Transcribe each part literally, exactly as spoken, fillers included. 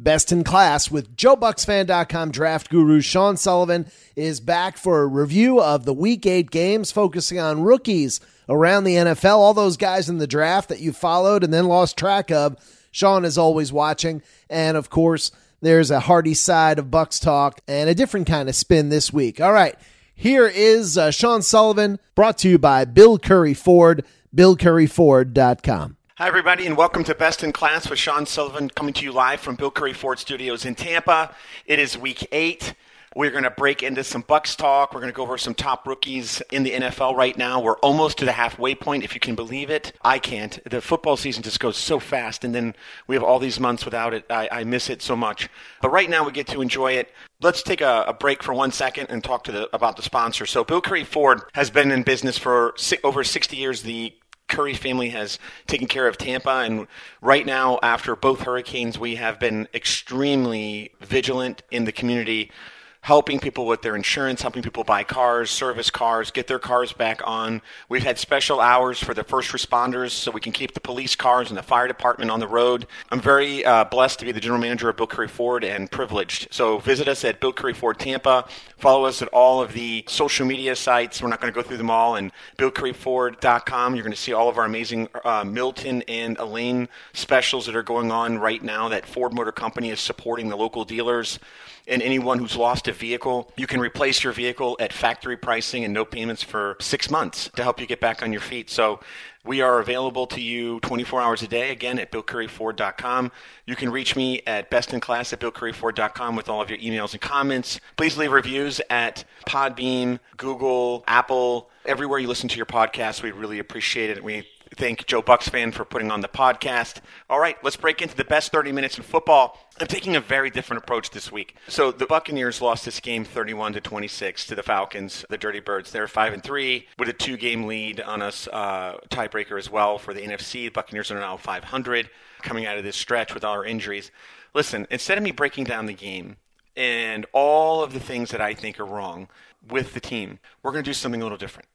Best in Class with Joe Bucks Fan dot com draft guru Sean Sullivan is back for a review of the Week eight games, focusing on rookies around the N F L, all those guys in the draft that you followed and then lost track of. Sean is always watching, and of course, there's a hearty side of Bucks talk and a different kind of spin this week. All right, here is uh, Sean Sullivan, brought to you by Bill Curry Ford, Bill Curry Ford dot com. Hi, everybody, and welcome to Best in Class with Sean Sullivan, coming to you live from Bill Curry Ford Studios in Tampa. It is week eight. We're going to break into some Bucks talk. We're going to go over some top rookies in the N F L right now. We're almost to the halfway point, if you can believe it. I can't. The football season just goes so fast, and then we have all these months without it. I, I miss it so much. But right now, we get to enjoy it. Let's take a, a break for one second and talk to the, about the sponsor. So Bill Curry Ford has been in business for si- over sixty years. The Curry family has taken care of Tampa, and right now, after both hurricanes, we have been extremely vigilant in the community, helping people with their insurance, helping people buy cars, service cars, get their cars back on. We've had special hours for the first responders so we can keep the police cars and the fire department on the road. I'm very uh, blessed to be the general manager of Bill Curry Ford and privileged. So visit us at Bill Curry Ford Tampa. Follow us at all of the social media sites. We're not going to go through them all. And Bill Curry Ford dot com, you're going to see all of our amazing uh, Milton and Elaine specials that are going on right now that Ford Motor Company is supporting the local dealers. And anyone who's lost a vehicle, you can replace your vehicle at factory pricing and no payments for six months to help you get back on your feet. So we are available to you twenty-four hours a day, again, at Bill Curry Ford dot com. You can reach me at bestinclass at Bill Curry Ford dot com with all of your emails and comments. Please leave reviews at Podbean, Google, Apple, everywhere you listen to your podcast. We really appreciate it. We thank Joe Bucks Fan for putting on the podcast. All right, let's break into the best thirty minutes in football. I'm taking a very different approach this week. So the Buccaneers lost this game thirty-one to twenty-six to the Falcons, the Dirty Birds. They're five and three with a two-game lead on us, uh, tiebreaker as well for the N F C. The Buccaneers are now five hundred coming out of this stretch with all our injuries. Listen, instead of me breaking down the game and all of the things that I think are wrong with the team, we're going to do something a little different.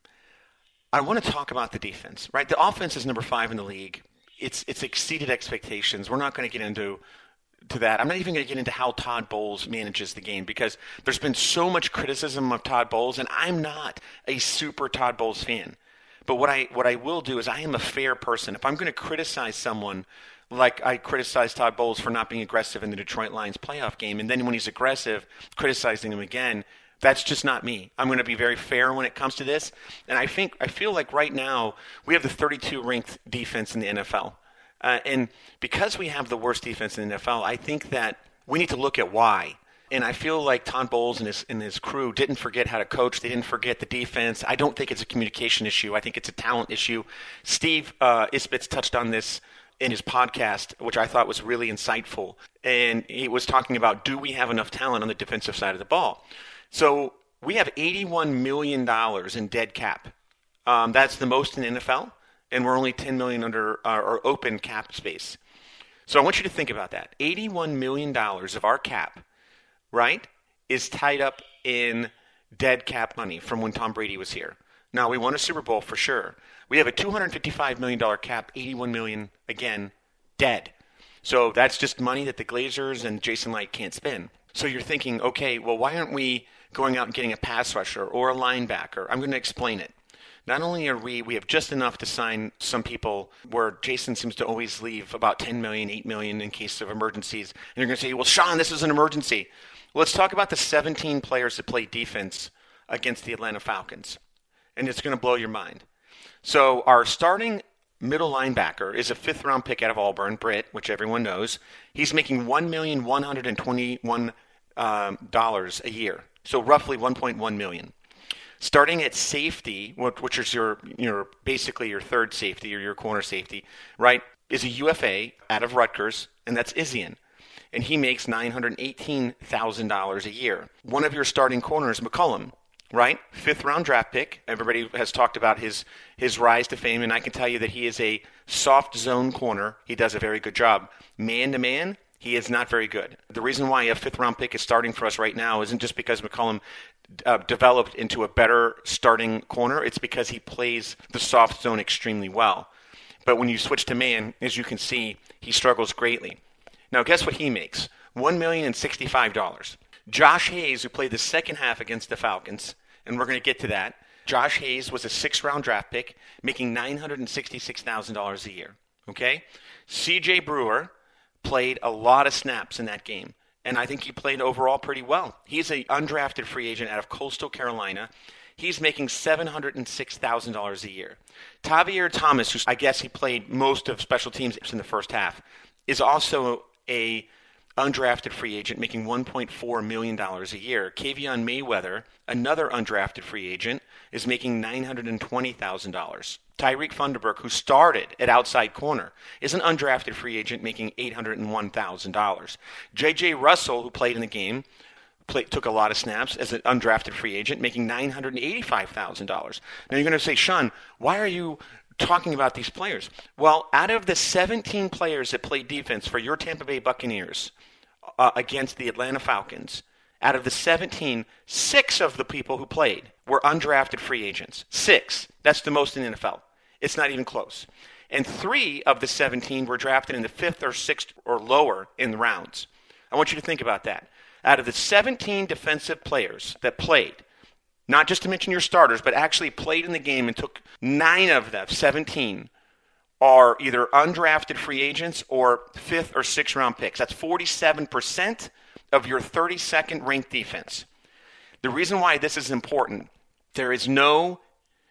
I want to talk about the defense, right? The offense is number five in the league. It's it's exceeded expectations. We're not going to get into to that. I'm not even going to get into how Todd Bowles manages the game because there's been so much criticism of Todd Bowles, and I'm not a super Todd Bowles fan. But what I what I will do is I am a fair person. If I'm going to criticize someone like I criticized Todd Bowles for not being aggressive in the Detroit Lions playoff game, and then when he's aggressive, criticizing him again, that's just not me. I'm going to be very fair when it comes to this. And I think I feel like right now we have the thirty-two ranked defense in the N F L. Uh, and because we have the worst defense in the N F L, I think that we need to look at why. And I feel like Todd Bowles and his, and his crew didn't forget how to coach. They didn't forget the defense. I don't think it's a communication issue. I think it's a talent issue. Steve uh, Isbitz touched on this in his podcast, which I thought was really insightful. And he was talking about, do we have enough talent on the defensive side of the ball? So we have eighty-one million dollars in dead cap. Um, that's the most in the N F L, and we're only ten million dollars under uh, our open cap space. So I want you to think about that. eighty-one million dollars of our cap, right, is tied up in dead cap money from when Tom Brady was here. Now, we won a Super Bowl for sure. We have a two hundred fifty-five million dollars cap, eighty-one million dollars, again, dead. So that's just money that the Glazers and Jason Light can't spend. So you're thinking, okay, well, why aren't we going out and getting a pass rusher or a linebacker? I'm going to explain it. Not only are we, we have just enough to sign some people where Jason seems to always leave about ten million dollars, eight million dollars in case of emergencies. And you're going to say, well, Sean, this is an emergency. Well, let's talk about the seventeen players that play defense against the Atlanta Falcons. And it's going to blow your mind. So our starting middle linebacker is a fifth-round pick out of Auburn, Britt, which everyone knows. He's making one million one hundred twenty-one dollars um, a year, so roughly one point one million dollars. Starting at safety, which is your, your basically your third safety or your corner safety, right, is a U F A out of Rutgers, and that's Isian. And he makes nine hundred eighteen thousand dollars a year. One of your starting corners, McCollum, right? Fifth round draft pick. Everybody has talked about his his rise to fame, and I can tell you that he is a soft zone corner. He does a very good job. Man to man, he is not very good. The reason why a fifth round pick is starting for us right now isn't just because McCollum uh, developed into a better starting corner. It's because he plays the soft zone extremely well. But when you switch to man, as you can see, he struggles greatly. Now, guess what he makes? one million sixty-five dollars. Josh Hayes, who played the second half against the Falcons, and we're going to get to that. Josh Hayes was a sixth-round draft pick, making nine hundred sixty-six thousand dollars a year. Okay? C J Brewer played a lot of snaps in that game, and I think he played overall pretty well. He's an undrafted free agent out of Coastal Carolina. He's making seven hundred six thousand dollars a year. Tavier Thomas, who I guess he played most of special teams in the first half, is also a undrafted free agent making one point four million dollars a year. Kavion Mayweather, another undrafted free agent, is making nine hundred twenty thousand dollars. Tyreek Funderburk, who started at outside corner, is an undrafted free agent making eight hundred one thousand dollars. J J Russell, who played in the game, played, took a lot of snaps as an undrafted free agent, making nine hundred eighty-five thousand dollars. Now you're going to say, Sean, why are you talking about these players? Well, out of the seventeen players that played defense for your Tampa Bay Buccaneers uh, against the Atlanta Falcons, out of the seventeen, six of the people who played were undrafted free agents. Six. That's the most in the N F L. It's not even close. And three of the seventeen were drafted in the fifth or sixth or lower in the rounds. I want you to think about that. Out of the seventeen defensive players that played, not just to mention your starters, but actually played in the game and took nine of them, seventeen, are either undrafted free agents or fifth or sixth round picks. That's forty-seven percent of your thirty-second ranked defense. The reason why this is important, there is no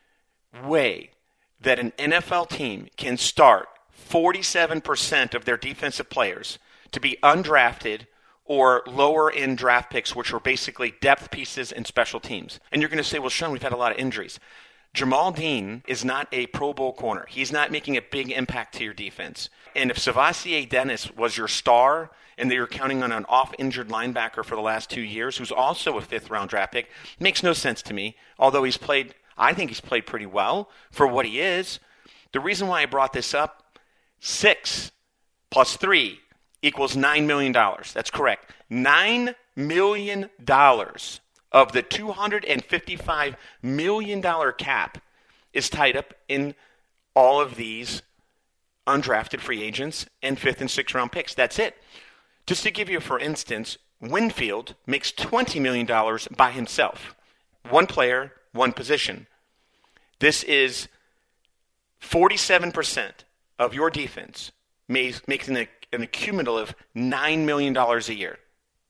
way that an N F L team can start forty-seven percent of their defensive players to be undrafted or lower in draft picks, which are basically depth pieces in special teams. And you're going to say, well, Sean, we've had a lot of injuries. Jamal Dean is not a Pro Bowl corner. He's not making a big impact to your defense. And if Savasier Dennis was your star and they were counting on an off-injured linebacker for the last two years, who's also a fifth-round draft pick, makes no sense to me, although he's played, I think he's played pretty well for what he is. The reason why I brought this up, six plus three equals nine million dollars. That's correct. nine million dollars of the two hundred fifty-five million dollars cap is tied up in all of these undrafted free agents and fifth and sixth round picks. That's it. Just to give you, for instance, Winfield makes twenty million dollars by himself. One player, one position. This is forty-seven percent of your defense makes an, an cumulative nine million dollars a year.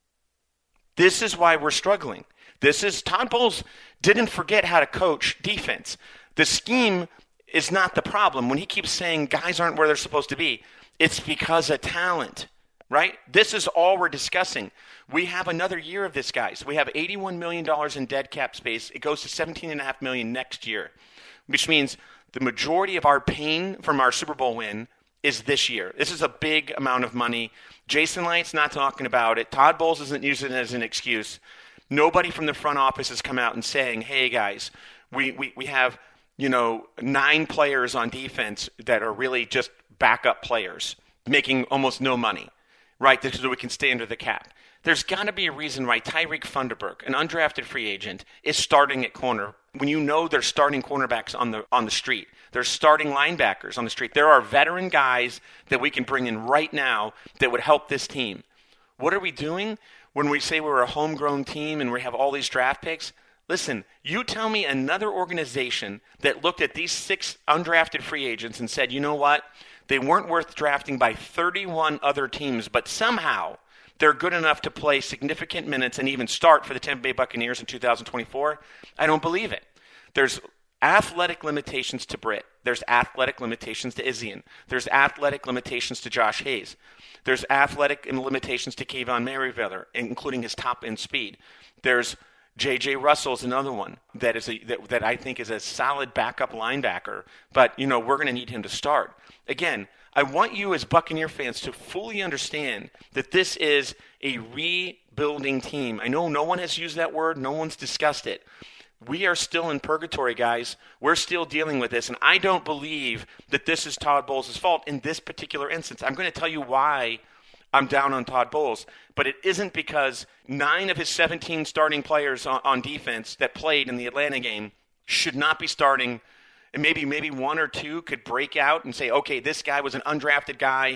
This is why we're struggling. This is, Todd Bowles didn't forget how to coach defense. The scheme is not the problem. When he keeps saying guys aren't where they're supposed to be, it's because of talent, right? This is all we're discussing. We have another year of this, guys. We have eighty-one million dollars in dead cap space. It goes to seventeen point five million dollars next year, which means the majority of our pain from our Super Bowl win is this year. This is a big amount of money. Jason Light's not talking about it. Todd Bowles isn't using it as an excuse. Nobody from the front office has come out and saying, hey, guys, we, we, we have, you know, nine players on defense that are really just backup players making almost no money, right, so we can stay under the cap. There's got to be a reason why Tyreek Funderburk, an undrafted free agent, is starting at corner when you know they're starting cornerbacks on the on the street. They're starting linebackers on the street. There are veteran guys that we can bring in right now that would help this team. What are we doing when we say we're a homegrown team and we have all these draft picks? Listen, you tell me another organization that looked at these six undrafted free agents and said, you know what? They weren't worth drafting by thirty-one other teams, but somehow they're good enough to play significant minutes and even start for the Tampa Bay Buccaneers in two thousand twenty-four. I don't believe it. There's athletic limitations to Britt. There's athletic limitations to Izzian. There's athletic limitations to Josh Hayes. There's athletic limitations to Kavion Mayweather, including his top-end speed. There's J J Russell's another one that is a, that, that I think is a solid backup linebacker, but you know we're going to need him to start. Again, I want you as Buccaneer fans to fully understand that this is a rebuilding team. I know no one has used that word. No one's discussed it. We are still in purgatory, guys. We're still dealing with this, and I don't believe that this is Todd Bowles' fault in this particular instance. I'm going to tell you why I'm down on Todd Bowles, but it isn't because nine of his seventeen starting players on, on defense that played in the Atlanta game should not be starting. And maybe maybe one or two could break out and say, okay, this guy was an undrafted guy,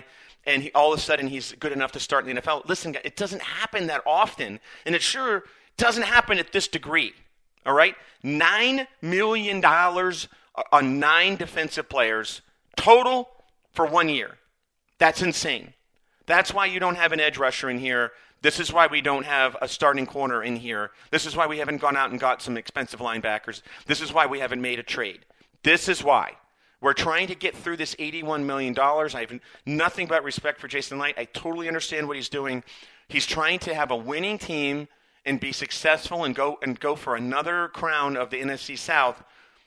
and he, all of a sudden he's good enough to start in the N F L. Listen, it doesn't happen that often, and it sure doesn't happen at this degree, all right? nine million dollars on nine defensive players total for one year. That's insane. That's why you don't have an edge rusher in here. This is why we don't have a starting corner in here. This is why we haven't gone out and got some expensive linebackers. This is why we haven't made a trade. This is why. We're trying to get through this eighty-one million dollars. I have nothing but respect for Jason Licht. I totally understand what he's doing. He's trying to have a winning team and be successful and go and go for another crown of the N F C South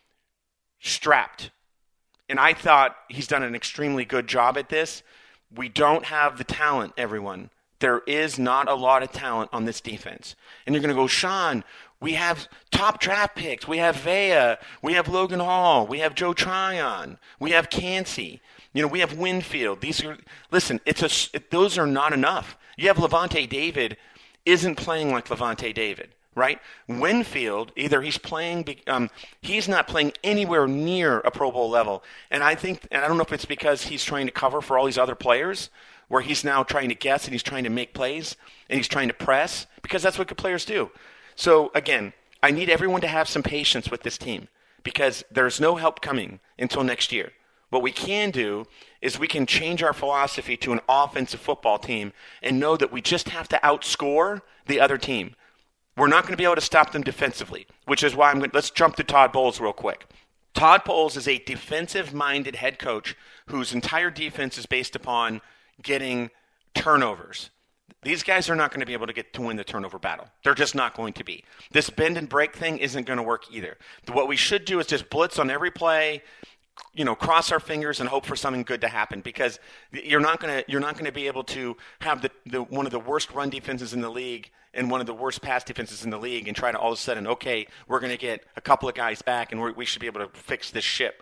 strapped. And I thought he's done an extremely good job at this. We don't have the talent, everyone. There is not a lot of talent on this defense. And you're going to go, Sean, we have top draft picks. We have Vea. We have Logan Hall. We have Joe Tryon. We have Cansey. You know, we have Winfield. These are, listen, it's a, it, those are not enough. You have Levante David isn't playing like Levante David, right? Winfield, either he's playing, um, he's not playing anywhere near a Pro Bowl level. And I think, and I don't know if it's because he's trying to cover for all these other players, where he's now trying to guess and he's trying to make plays and he's trying to press, because that's what good players do. So, again, I need everyone to have some patience with this team because there's no help coming until next year. What we can do is we can change our philosophy to an offensive football team and know that we just have to outscore the other team. We're not going to be able to stop them defensively, which is why I'm going to – let's jump to Todd Bowles real quick. Todd Bowles is a defensive-minded head coach whose entire defense is based upon – getting turnovers. These guys are not going to be able to get to win the turnover battle. They're just not going to be. This bend and break thing isn't going to work either. What we should do is just blitz on every play, you know, cross our fingers and hope for something good to happen, because you're not going to you're not going to be able to have the, the one of the worst run defenses in the league and one of the worst pass defenses in the league and try to all of a sudden, okay, we're going to get a couple of guys back and we're, we should be able to fix this ship.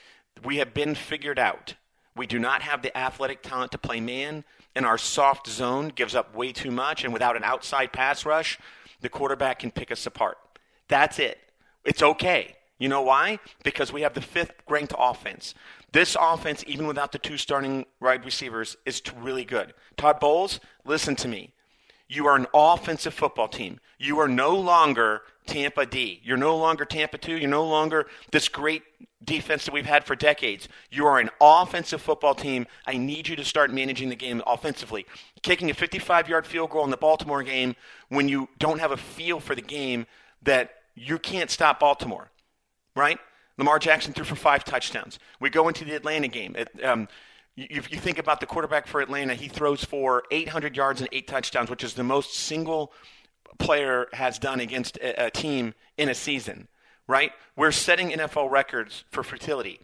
We have been figured out. We do not have the athletic talent to play man, and our soft zone gives up way too much, and without an outside pass rush, the quarterback can pick us apart. That's it. It's okay. You know why? Because we have the fifth-ranked offense. This offense, even without the two starting wide receivers, is really good. Todd Bowles, listen to me. You are an offensive football team. You are no longer Tampa D. You're no longer Tampa two. You're no longer this great defense that we've had for decades. You are an offensive football team. I need you to start managing the game offensively. Kicking a fifty-five-yard field goal in the Baltimore game when you don't have a feel for the game, that you can't stop Baltimore, right? Lamar Jackson threw for five touchdowns. We go into the Atlanta game. It, um, If you think about the quarterback for Atlanta, he throws for eight hundred yards and eight touchdowns, which is the most single player has done against a, a team in a season, right? We're setting N F L records for fertility.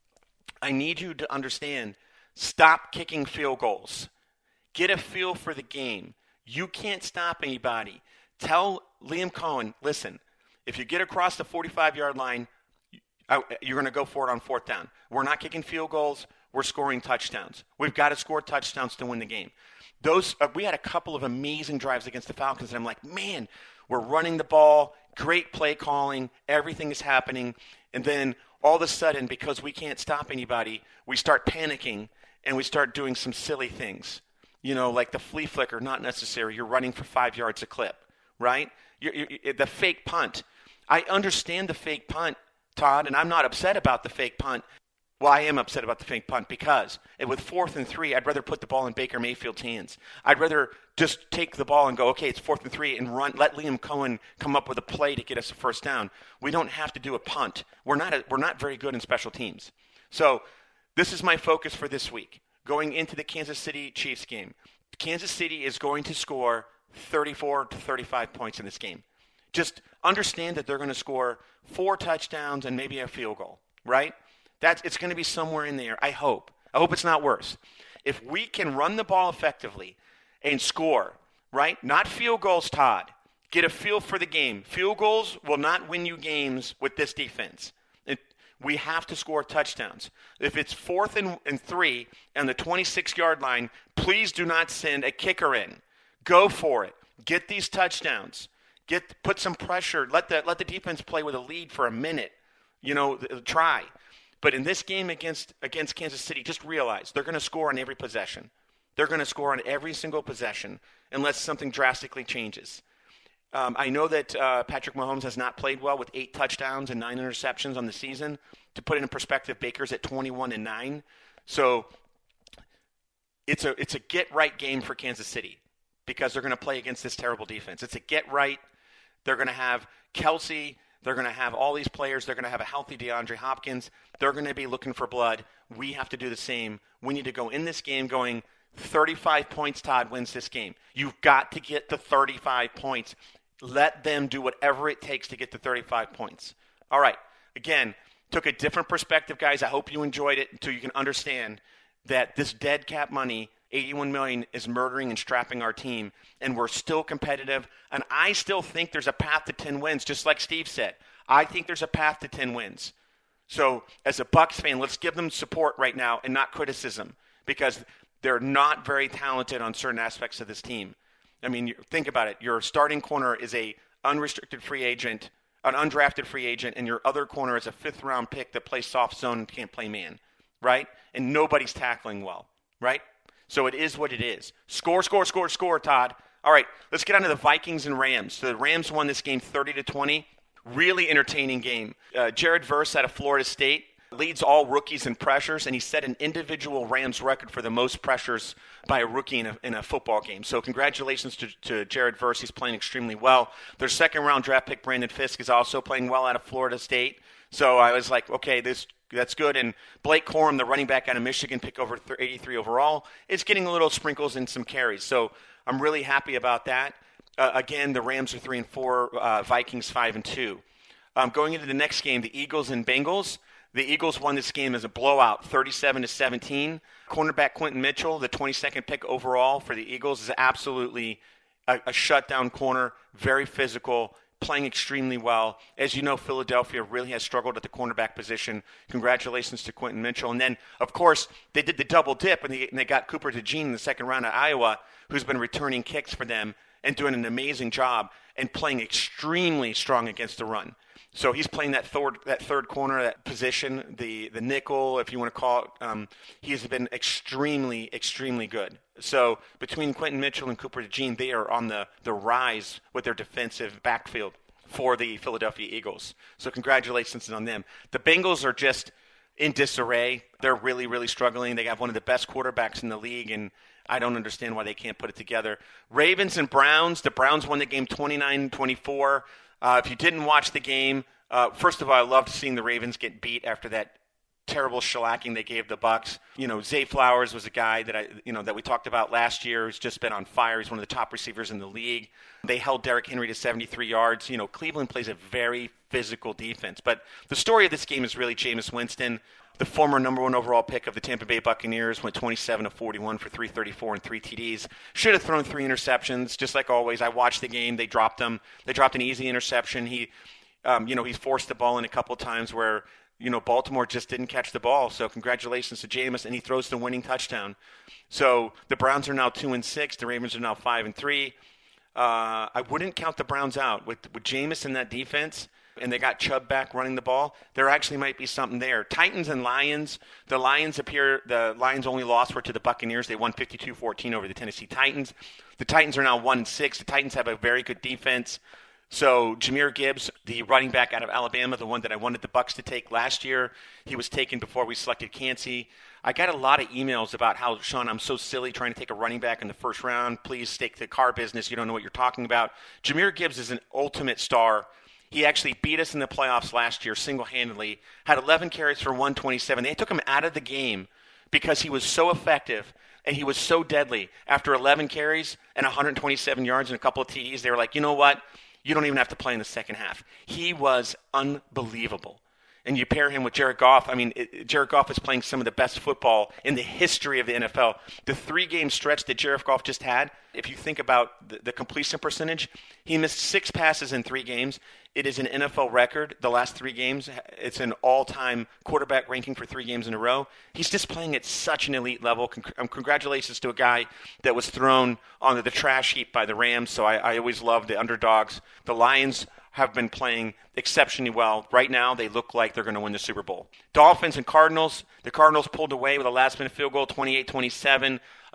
I need you to understand, stop kicking field goals. Get a feel for the game. You can't stop anybody. Tell Liam Cohen, listen, if you get across the forty-five-yard line, you're going to go for it on fourth down. We're not kicking field goals. We're scoring touchdowns. We've got to score touchdowns to win the game. Those uh, we had a couple of amazing drives against the Falcons, and I'm like, man, we're running the ball, great play calling, everything is happening, and then all of a sudden, because we can't stop anybody, we start panicking, and we start doing some silly things. You know, like the flea flicker, not necessary. You're running for five yards a clip, right? You're, you're, the fake punt. I understand the fake punt, Todd, and I'm not upset about the fake punt. Well, I am upset about the fake punt because with fourth and three, I'd rather put the ball in Baker Mayfield's hands. I'd rather just take the ball and go, okay, it's fourth and three, and run. Let Liam Cohen come up with a play to get us a first down. We don't have to do a punt. We're not a, we're not very good in special teams. So this is my focus for this week. Going into the Kansas City Chiefs game, Kansas City is going to score thirty-four to thirty-five points in this game. Just understand that they're going to score four touchdowns and maybe a field goal, right? That's, it's going to be somewhere in there, I hope. I hope it's not worse. If we can run the ball effectively and score, right? Not field goals, Todd. Get a feel for the game. Field goals will not win you games with this defense. It, we have to score touchdowns. If it's fourth and, and three and the twenty-six-yard line, please do not send a kicker in. Go for it. Get these touchdowns. Get put some pressure. Let the let the defense play with a lead for a minute. You know, try. But in this game against against Kansas City, just realize they're going to score on every possession. They're going to score on every single possession unless something drastically changes. Um, I know that uh, Patrick Mahomes has not played well with eight touchdowns and nine interceptions on the season. To put it in perspective, Baker's at twenty-one and nine. So it's a it's a get-right game for Kansas City because they're going to play against this terrible defense. It's a get-right. They're going to have Kelsey. They're going to have all these players. They're going to have a healthy DeAndre Hopkins. They're going to be looking for blood. We have to do the same. We need to go in this game going thirty-five points, Todd wins this game. You've got to get the thirty-five points. Let them do whatever it takes to get the thirty-five points. All right. Again, took a different perspective, guys. I hope you enjoyed it until you can understand that this dead cap money, eighty-one million dollars, is murdering and strapping our team, and we're still competitive. And I still think there's a path to ten wins, just like Steve said. I think there's a path to ten wins. So as a Bucs fan, let's give them support right now and not criticism because they're not very talented on certain aspects of this team. I mean, think about it. Your starting corner is a unrestricted free agent, an undrafted free agent, and your other corner is a fifth-round pick that plays soft zone and can't play man, right? And nobody's tackling well, right? So it is what it is. Score, score, score, score, Todd. All right, let's get on to the Vikings and Rams. So the Rams won this game thirty to twenty. Really entertaining game. Uh, Jared Verse out of Florida State leads all rookies in pressures, and he set an individual Rams record for the most pressures by a rookie in a, in a football game. So congratulations to, to Jared Verse. He's playing extremely well. Their second-round draft pick, Brandon Fisk, is also playing well out of Florida State. So I was like, okay, this that's good. And Blake Corum, the running back out of Michigan, pick over eighty-three overall, is getting a little sprinkles and some carries. So I'm really happy about that. Uh, again, the Rams are three and four, uh, Vikings five and two. Um, going into the next game, the Eagles and Bengals. The Eagles won this game as a blowout, thirty-seven to seventeen. Cornerback Quentin Mitchell, the twenty-second pick overall for the Eagles, is absolutely a, a shutdown corner, very physical, playing extremely well. As you know, Philadelphia really has struggled at the cornerback position. Congratulations to Quentin Mitchell. And then, of course, they did the double dip, and they, and they got Cooper DeJean in the second round at Iowa, who's been returning kicks for them and doing an amazing job and playing extremely strong against the run. So he's playing that third that third corner, that position, the the nickel, if you want to call it. Um, he has been extremely, extremely good. So between Quentin Mitchell and Cooper DeJean, they are on the, the rise with their defensive backfield for the Philadelphia Eagles. So congratulations on them. The Bengals are just in disarray. They're really, really struggling. They have one of the best quarterbacks in the league, and I don't understand why they can't put it together. Ravens and Browns. The Browns won the game twenty-nine twenty-four. Uh, if you didn't watch the game, uh, first of all, I loved seeing the Ravens get beat after that terrible shellacking they gave the Bucs. You know, Zay Flowers was a guy that I, you know, that we talked about last year. Who's just been on fire. He's one of the top receivers in the league. They held Derrick Henry to seventy-three yards. You know, Cleveland plays a very physical defense. But the story of this game is really Jameis Winston. The former number one overall pick of the Tampa Bay Buccaneers went twenty-seven to forty-one for three thirty-four and three T Ds. Should have thrown three interceptions, just like always. I watched the game. They dropped them. They dropped an easy interception. He, um, you know, he's forced the ball in a couple times where, you know, Baltimore just didn't catch the ball. So congratulations to Jameis, and he throws the winning touchdown. So the Browns are now two and six. The Ravens are now five and three. Uh, I wouldn't count the Browns out with with Jameis in that defense. And they got Chubb back running the ball, there actually might be something there. Titans and Lions, the Lions appear, the Lions' only loss were to the Buccaneers. They won fifty-two fourteen over the Tennessee Titans. The Titans are now one and six. The Titans have a very good defense. So Jahmyr Gibbs, the running back out of Alabama, the one that I wanted the Bucs to take last year, he was taken before we selected Kancey. I got a lot of emails about how, Sean, I'm so silly trying to take a running back in the first round. Please stake the car business. You don't know what you're talking about. Jahmyr Gibbs is an ultimate star. He actually beat us in the playoffs last year single-handedly, had eleven carries for one twenty-seven. They took him out of the game because he was so effective and he was so deadly. After eleven carries and one hundred twenty-seven yards and a couple of T Ds, they were like, you know what? You don't even have to play in the second half. He was unbelievable. And you pair him with Jared Goff. I mean, it, Jared Goff is playing some of the best football in the history of the N F L. The three-game stretch that Jared Goff just had, if you think about the, the completion percentage, he missed six passes in three games. It is an N F L record, the last three games. It's an all-time quarterback ranking for three games in a row. He's just playing at such an elite level. Con- um, congratulations to a guy that was thrown onto the trash heap by the Rams, so I, I always love the underdogs. The Lions have been playing exceptionally well. Right now, they look like they're going to win the Super Bowl. Dolphins and Cardinals. The Cardinals pulled away with a last-minute field goal, twenty-eight twenty-seven,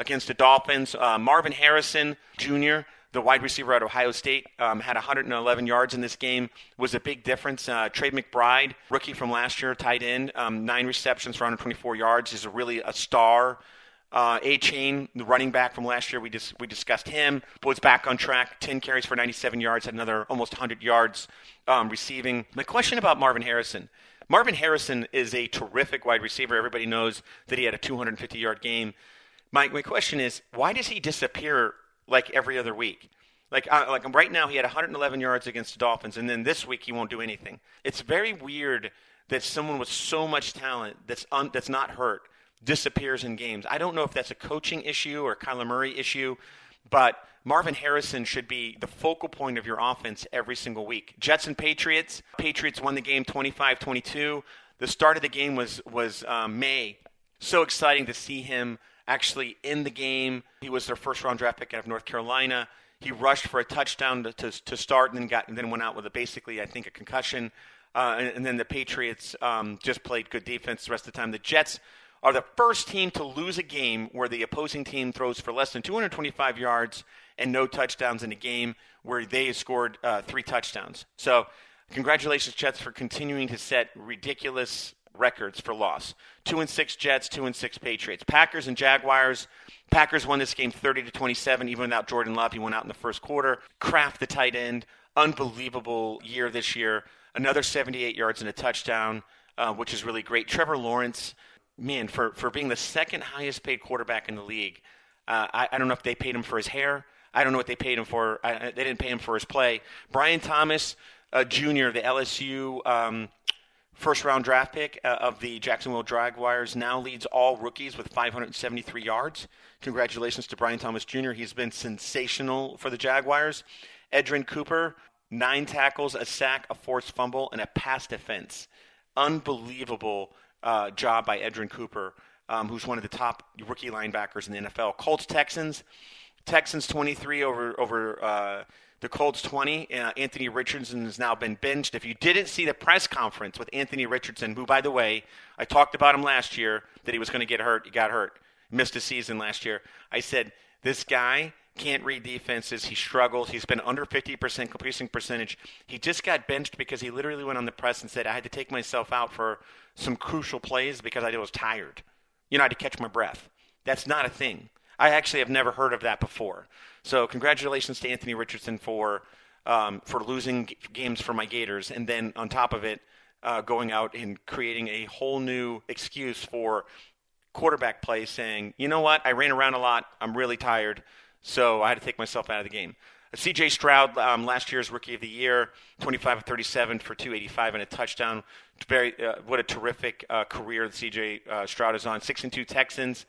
against the Dolphins. Uh, Marvin Harrison Junior, the wide receiver at Ohio State, um, had one hundred eleven yards in this game, was a big difference. Uh, Trey McBride, rookie from last year, tight end, um, nine receptions for one hundred twenty-four yards, is a really a star. Uh, A-Chain, the running back from last year, we just we discussed him, was back on track, ten carries for ninety-seven yards, had another almost one hundred yards um, receiving. My question about Marvin Harrison. Marvin Harrison is a terrific wide receiver. Everybody knows that he had a two hundred fifty-yard game. My my question is, why does he disappear like every other week? Like uh, like right now, he had one hundred eleven yards against the Dolphins, and then this week he won't do anything. It's very weird that someone with so much talent that's un, that's not hurt disappears in games. I don't know if that's a coaching issue or a Kyler Murray issue, but Marvin Harrison should be the focal point of your offense every single week. Jets and Patriots. Patriots won the game twenty-five twenty-two. The start of the game was, was um, May. So exciting to see him actually in the game. He was their first-round draft pick out of North Carolina. He rushed for a touchdown to, to, to start and then, got, and then went out with a, basically, I think, a concussion. Uh, and, and then the Patriots um, just played good defense the rest of the time. The Jets are the first team to lose a game where the opposing team throws for less than two hundred twenty-five yards and no touchdowns in a game where they scored uh, three touchdowns. So congratulations, Jets, for continuing to set ridiculous records for loss. Two and six Jets, two and six Patriots. Packers and Jaguars. Packers won this game thirty to twenty-seven, even without Jordan Love. He went out in the first quarter. Kraft, the tight end, unbelievable year this year. Another seventy-eight yards and a touchdown, uh, which is really great. Trevor Lawrence, man, for, for being the second highest paid quarterback in the league, uh, I, I don't know if they paid him for his hair. I don't know what they paid him for. I, they didn't pay him for his play. Brian Thomas uh, Junior, the L S U um, first-round draft pick uh, of the Jacksonville Jaguars, now leads all rookies with five hundred seventy-three yards. Congratulations to Brian Thomas Junior He's been sensational for the Jaguars. Edrin Cooper, nine tackles, a sack, a forced fumble, and a pass defense. Unbelievable uh, job by Edrin Cooper, um, who's one of the top rookie linebackers in the N F L. Colts Texans. Texans twenty-three over over uh, the Colts twenty. Uh, Anthony Richardson has now been benched. If you didn't see the press conference with Anthony Richardson, who, by the way, I talked about him last year, that he was going to get hurt. He got hurt. Missed a season last year. I said, this guy can't read defenses. He struggles. He's been under fifty percent completion percentage. He just got benched because he literally went on the press and said, I had to take myself out for some crucial plays because I was tired. You know, I had to catch my breath. That's not a thing. I actually have never heard of that before. So congratulations to Anthony Richardson for um, for losing g- games for my Gators, and then on top of it, uh, going out and creating a whole new excuse for quarterback play, saying, you know what, I ran around a lot, I'm really tired, so I had to take myself out of the game. C J Stroud, um, last year's Rookie of the Year, twenty-five of thirty-seven for two eighty-five and a touchdown. Very, uh, what a terrific uh, career that C J uh, Stroud is on. Six and two Texans.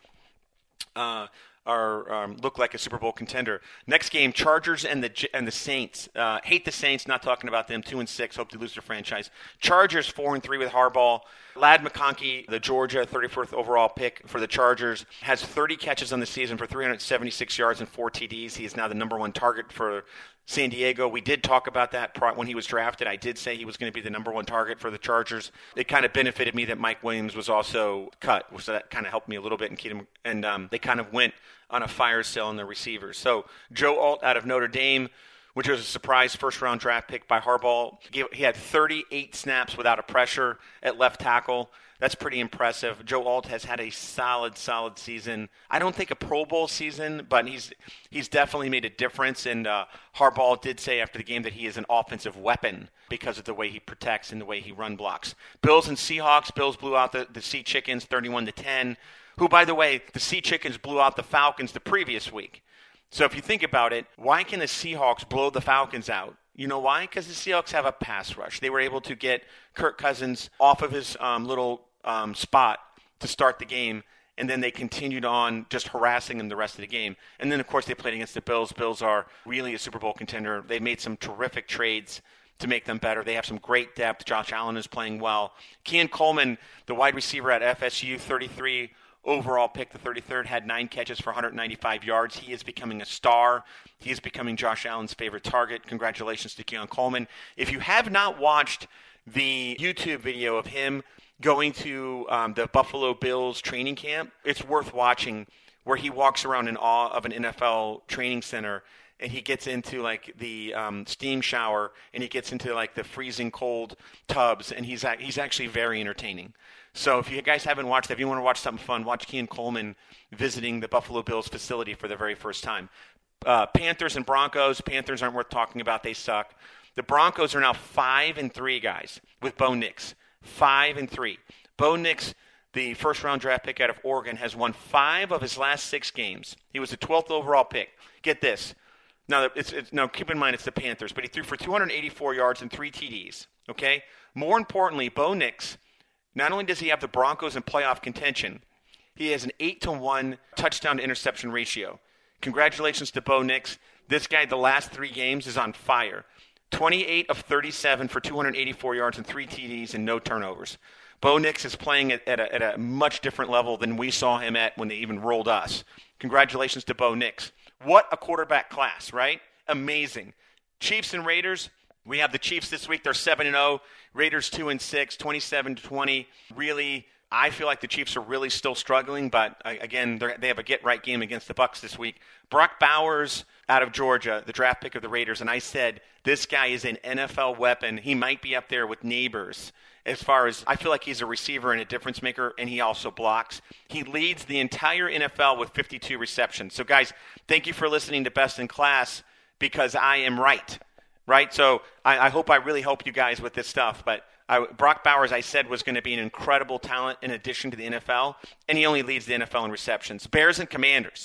Uh, are um, look like a Super Bowl contender. Next game, Chargers and the and the Saints. Uh, hate the Saints. Not talking about them. Two and six. Hope to lose their franchise. Chargers four and three with Harbaugh. Ladd McConkey, the Georgia thirty-fourth overall pick for the Chargers, has thirty catches on the season for three hundred seventy-six yards and four T Ds. He is now the number one target for San Diego. We did talk about that when he was drafted. I did say he was going to be the number one target for the Chargers. It kind of benefited me that Mike Williams was also cut, so that kind of helped me a little bit and keep him. And um, they kind of went on a fire sale in their receivers. So Joe Alt out of Notre Dame, which was a surprise first-round draft pick by Harbaugh. He had thirty-eight snaps without a pressure at left tackle. That's pretty impressive. Joe Alt has had a solid, solid season. I don't think a Pro Bowl season, but he's he's definitely made a difference. And uh, Harbaugh did say after the game that he is an offensive weapon because of the way he protects and the way he run blocks. Bills and Seahawks. Bills blew out the, the Sea Chickens thirty-one to ten, who, by the way, the Sea Chickens blew out the Falcons the previous week. So if you think about it, why can the Seahawks blow the Falcons out? You know why? Because the Seahawks have a pass rush. They were able to get Kirk Cousins off of his um, little um, spot to start the game, and then they continued on just harassing him the rest of the game. And then, of course, they played against the Bills. Bills are really a Super Bowl contender. They made some terrific trades to make them better. They have some great depth. Josh Allen is playing well. Keon Coleman, the wide receiver at F S U, thirty-three overall pick, the thirty-third, had nine catches for one hundred ninety-five yards. He is becoming a star. He is becoming Josh Allen's favorite target. Congratulations to Keon Coleman. If you have not watched the YouTube video of him going to um, the Buffalo Bills training camp, it's worth watching. where he walks around in awe of an N F L training center, and he gets into like the um, steam shower, and he gets into like the freezing cold tubs, and he's he's actually very entertaining. So if you guys haven't watched that, if you want to watch something fun, watch Keon Coleman visiting the Buffalo Bills facility for the very first time. Uh, Panthers and Broncos. Panthers aren't worth talking about. They suck. The Broncos are now five and three, guys, with Bo Nix. Five and three. Bo Nix, the first-round draft pick out of Oregon, has won five of his last six games. He was the twelfth overall pick. Get this. Now, it's, it's, now, keep in mind it's the Panthers, but he threw for two hundred eighty-four yards and three T Ds, okay? More importantly, Bo Nix, not only does he have the Broncos in playoff contention, he has an eight to one touchdown-to-interception ratio. Congratulations to Bo Nix. This guy, the last three games, is on fire. twenty-eight of thirty-seven for two hundred eighty-four yards and three T Ds and no turnovers. Bo Nix is playing at, at, a, at a much different level than we saw him at when they even rolled us. Congratulations to Bo Nix. What a quarterback class, right? Amazing. Chiefs and Raiders. We have the Chiefs this week. They're seven and oh. Raiders two and six, twenty-seven to twenty. Really, I feel like the Chiefs are really still struggling, but again, they have a get-right game against the Bucs this week. Brock Bowers out of Georgia, the draft pick of the Raiders, and I said this guy is an N F L weapon. He might be up there with Neighbors as far as I feel like he's a receiver and a difference maker, and he also blocks. He leads the entire N F L with fifty-two receptions. So, guys, thank you for listening to Best in Class because I am right, right? So I, I hope I really help you guys with this stuff, but I, Brock Bowers, I said, was going to be an incredible talent in addition to the N F L, and he only leads the N F L in receptions. Bears and Commanders.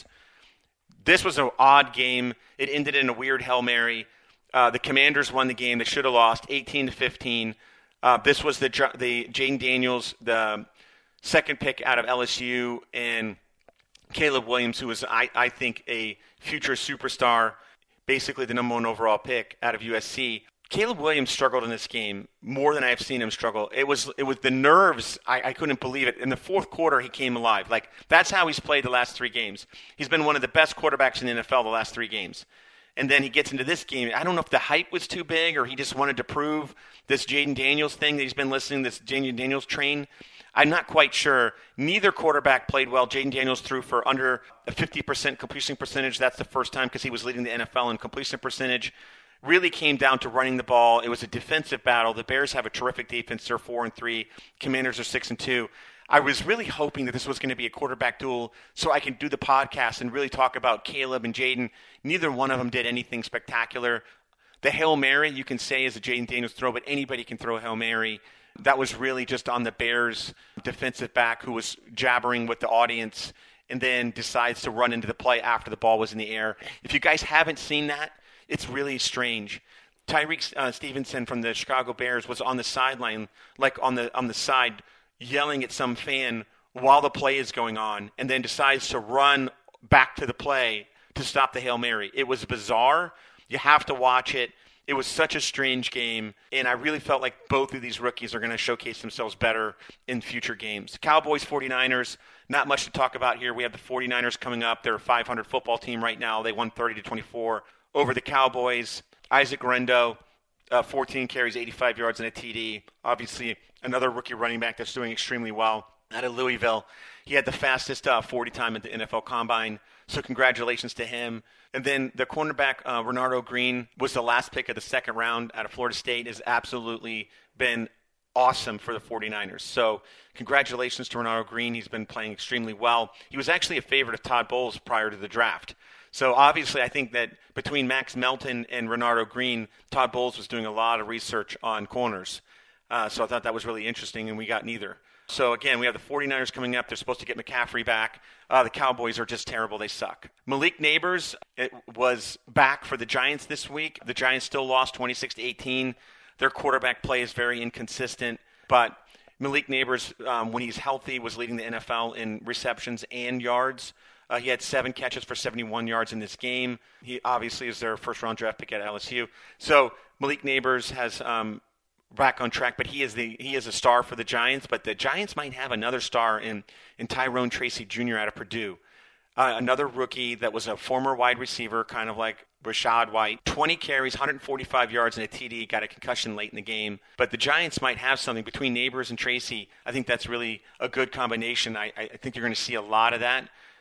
This was an odd game. It ended in a weird Hail Mary. Uh, the Commanders won the game. They should have lost eighteen to fifteen. Uh, this was the the Jaden Daniels, the second pick out of L S U, and Caleb Williams, who was, I, I think, a future superstar, basically the number one overall pick out of U S C. Caleb Williams struggled in this game more than I've seen him struggle. It was it was the nerves. I, I couldn't believe it. In the fourth quarter, he came alive. Like, that's how he's played the last three games. He's been one of the best quarterbacks in the N F L the last three games. And then he gets into this game. I don't know if the hype was too big or he just wanted to prove this Jaden Daniels thing that he's been listening to, this Jaden Daniels train. I'm not quite sure. Neither quarterback played well. Jaden Daniels threw for under a fifty percent completion percentage. That's the first time because he was leading the N F L in completion percentage. Really came down to running the ball. It was a defensive battle. The Bears have a terrific defense. They're four and three. Commanders are six and two. I was really hoping that this was going to be a quarterback duel so I can do the podcast and really talk about Caleb and Jaden. Neither one of them did anything spectacular. The Hail Mary, you can say, is a Jaden Daniels throw, but anybody can throw a Hail Mary. That was really just on the Bears' defensive back who was jabbering with the audience and then decides to run into the play after the ball was in the air. If you guys haven't seen that, it's really strange. Tyreek uh, Stevenson from the Chicago Bears was on the sideline, like on the on the side, yelling at some fan while the play is going on, and then decides to run back to the play to stop the Hail Mary. It was bizarre. You have to watch it. It was such a strange game, and I really felt like both of these rookies are going to showcase themselves better in future games. Cowboys, 49ers, not much to talk about here. We have the 49ers coming up. They're a five hundred football team right now. They won thirty to twenty-four over the Cowboys. Isaac Rendo, uh, fourteen carries, eighty-five yards, and a T D. Obviously, another rookie running back that's doing extremely well out of Louisville. He had the fastest uh, forty time at the N F L Combine, so congratulations to him. And then the cornerback, uh, Renardo Green, was the last pick of the second round out of Florida State, has absolutely been awesome for the 49ers. So congratulations to Renardo Green. He's been playing extremely well. He was actually a favorite of Todd Bowles prior to the draft. So obviously I think that between Max Melton and Renardo Green, Todd Bowles was doing a lot of research on corners. Uh, so I thought that was really interesting, and we got neither. So, again, we have the 49ers coming up. They're supposed to get McCaffrey back. Uh, the Cowboys are just terrible. They suck. Malik Neighbors it was back for the Giants this week. The Giants still lost twenty-six to eighteen. Their quarterback play is very inconsistent. But Malik Neighbors, um, when he's healthy, was leading the N F L in receptions and yards. Uh, he had seven catches for seventy-one yards in this game. He obviously is their first-round draft pick at L S U. So Malik Neighbors has um, – back on track, but he is the he is a star for the Giants. But the Giants might have another star in in Tyrone Tracy Junior out of Purdue, uh, another rookie that was a former wide receiver, kind of like Rashad White. twenty carries, one hundred forty-five yards, and a T D. Got a concussion late in the game. But the Giants might have something between Neighbors and Tracy. I think that's really a good combination. I, I think you're going to see a lot of that.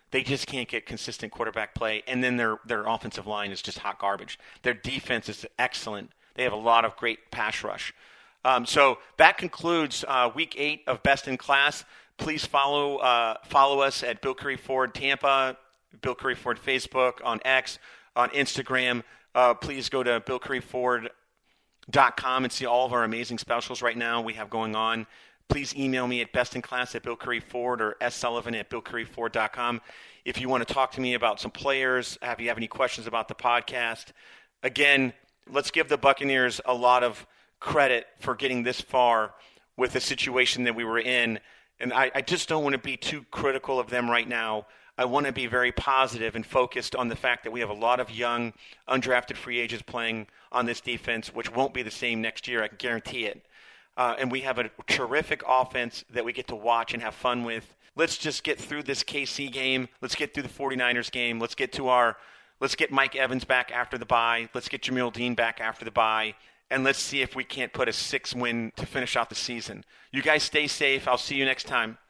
They just can't get consistent quarterback play, and then their their offensive line is just hot garbage. Their defense is excellent. They have a lot of great pass rush. Um, so that concludes uh, week eight of Best in Class. Please follow uh, follow us at Bill Curry Ford Tampa, Bill Curry Ford Facebook, on X, on Instagram. Uh, please go to bill curry ford dot com and see all of our amazing specials right now we have going on. Please email me at bestinclass at Bill Curry Ford or ssullivan at bill curry ford dot com if you want to talk to me about some players, if you have any questions about the podcast. Again, let's give the Buccaneers a lot of credit for getting this far with the situation that we were in. And I, I just don't want to be too critical of them right now. I want to be very positive and focused on the fact that we have a lot of young, undrafted free agents playing on this defense, which won't be the same next year. I can guarantee it. Uh, and we have a terrific offense that we get to watch and have fun with. Let's just get through this K C game. Let's get through the 49ers game. Let's get to our – let's get Mike Evans back after the bye. Let's get Jamil Dean back after the bye. And let's see if we can't put a six win to finish out the season. You guys stay safe. I'll see you next time.